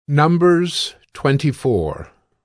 Numbers 24.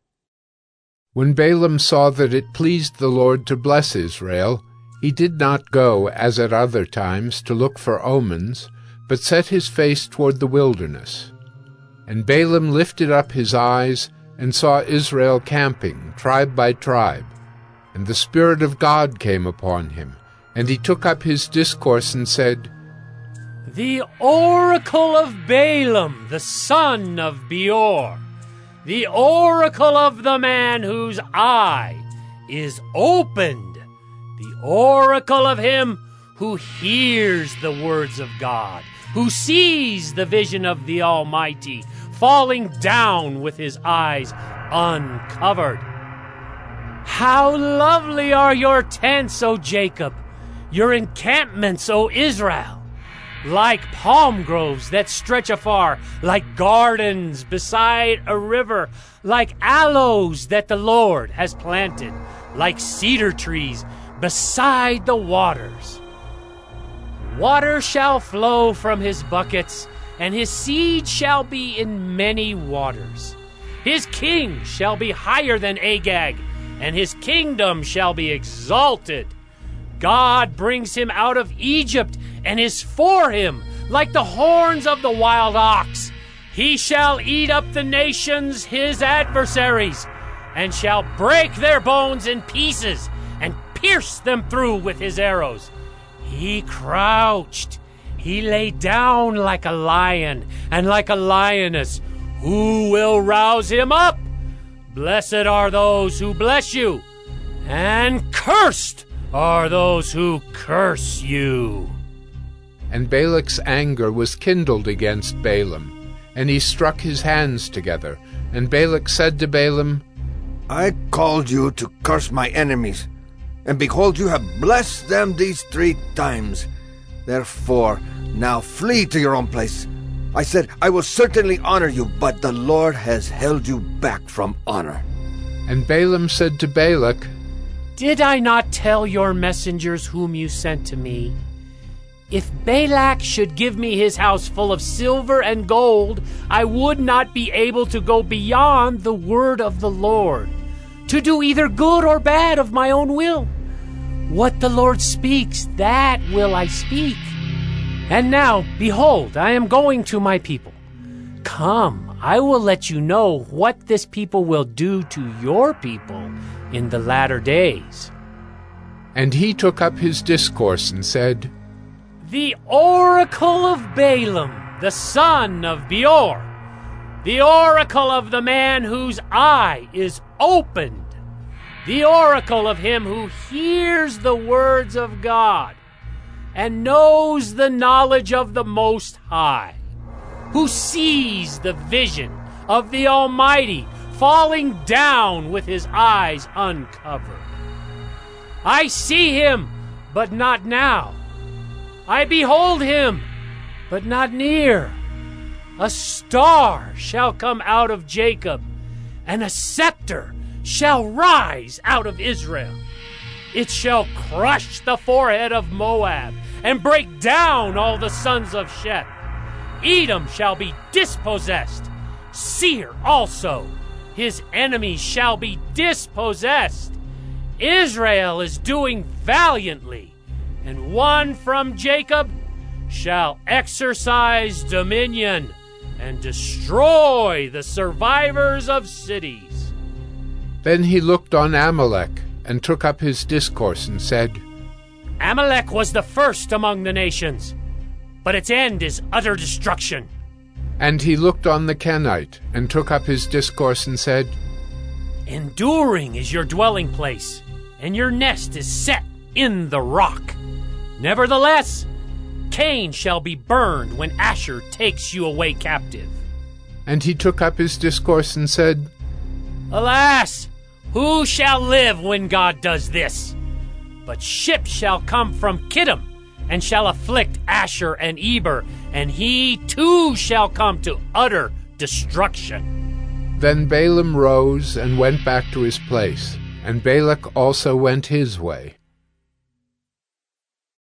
When Balaam saw that it pleased the Lord to bless Israel, he did not go, as at other times, to look for omens, but set his face toward the wilderness. And Balaam lifted up his eyes, and saw Israel camping, tribe by tribe. And the Spirit of God came upon him, and he took up his discourse and said, The oracle of Balaam, the son of Beor, the oracle of the man whose eye is opened, the oracle of him who hears the words of God, who sees the vision of the Almighty, falling down with his eyes uncovered. How lovely are your tents, O Jacob, your encampments, O Israel! Like palm groves that stretch afar, like gardens beside a river, like aloes that the Lord has planted, like cedar trees beside the waters. Water shall flow from his buckets, and his seed shall be in many waters. His king shall be higher than Agag, and his kingdom shall be exalted. God brings him out of Egypt, and is for him like the horns of the wild ox. He shall eat up the nations, his adversaries, and shall break their bones in pieces, and pierce them through with his arrows. He crouched, he lay down like a lion, and like a lioness. Who will rouse him up? Blessed are those who bless you, and cursed are those who curse you. And Balak's anger was kindled against Balaam, and he struck his hands together. And Balak said to Balaam, I called you to curse my enemies, and behold, you have blessed them these 3 times. Therefore, now flee to your own place. I said, I will certainly honor you, but the Lord has held you back from honor. And Balaam said to Balak, Did I not tell your messengers whom you sent to me? If Balak should give me his house full of silver and gold, I would not be able to go beyond the word of the Lord, to do either good or bad of my own will. What the Lord speaks, that will I speak. And now, behold, I am going to my people. Come, I will let you know what this people will do to your people in the latter days. And he took up his discourse and said, The oracle of Balaam, the son of Beor, the oracle of the man whose eye is opened, the oracle of him who hears the words of God, and knows the knowledge of the Most High, who sees the vision of the Almighty, falling down with his eyes uncovered. I see him, but not now. I behold him, but not near. A star shall come out of Jacob, and a scepter shall rise out of Israel. It shall crush the forehead of Moab, and break down all the sons of Sheth. Edom shall be dispossessed, Seir also. His enemies shall be dispossessed. Israel is doing valiantly, and one from Jacob shall exercise dominion and destroy the survivors of cities. Then he looked on Amalek, and took up his discourse and said, Amalek was the first among the nations, but its end is utter destruction. And he looked on the Kenite, and took up his discourse and said, Enduring is your dwelling place, and your nest is set in the rock. Nevertheless, Cain shall be burned when Asher takes you away captive. And he took up his discourse and said, Alas, who shall live when God does this? But ships shall come from Kittim, and shall afflict Asher and Eber, and he too shall come to utter destruction. Then Balaam rose and went back to his place, and Balak also went his way.